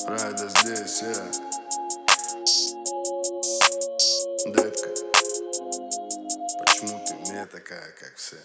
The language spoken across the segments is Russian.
Райда здесь, детка, почему ты не такая, как все?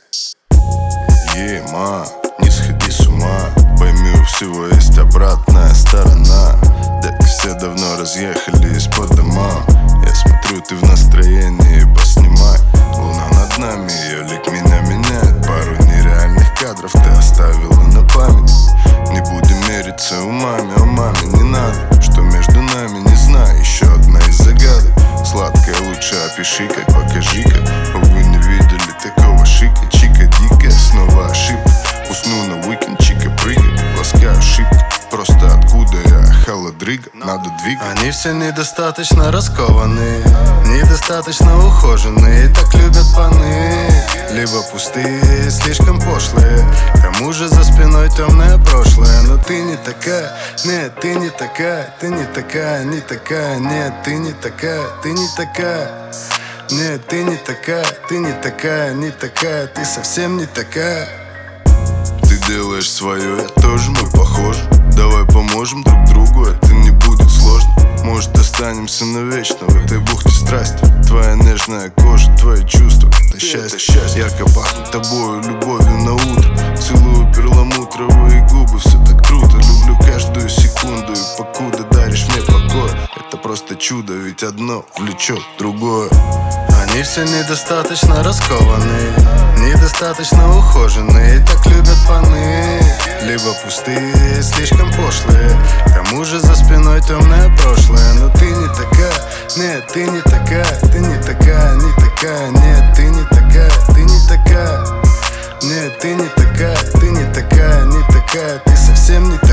Ма, не сходи с ума, пойми, у всего есть обратная сторона. Детка, все давно разъехались по домам. Я смотрю, ты в настроении, поснимай. Луна над нами, ее лик меня меняет. Пару нереальных кадров ты оставила на память. Не будем мериться умами, о маме не надо. Что между нами, не знаю, еще одна из загадок. Сладкая, лучше опиши-ка, покажи-ка. Вы не видели такого шика, чика дикая, снова ошибка. Усну на уикенд, чика прыгает, ласкаю шибко. Просто откуда я, холодрыга, надо двигать. Они все недостаточно раскованные, недостаточно ухоженные, так любят паны. Либо пустые, слишком пошлые, кому же за спиной темное прошлое. Но ты не такая, нет, ты не такая, ты не такая, не такая, нет, ты не такая, ты не такая. Нет, ты не такая, ты не такая, не такая, ты совсем не такая. Ты делаешь свое, я тоже, мы похожи. Давай поможем друг другу, это не будет сложно. Может, останемся навечно в этой бухте страсти. Твоя нежная кожа, твои чувства, это счастье. Ярко пахнет тобою, любовью на утро. Целую перламутровые губы, все так круто. Люблю каждую секунду, и покуда даришь мне покой. Это просто чудо, ведь одно влечет другое. Они все недостаточно раскованные, недостаточно ухоженные, так любят паны. Либо пустые, слишком пошлые, кому же за спиной темное прошлое. Но ты не такая, нет, ты не такая, ты не такая, не такая, нет, ты не такая, ты не такая. Нет, ты не такая, ты не такая, не такая, ты совсем не такая.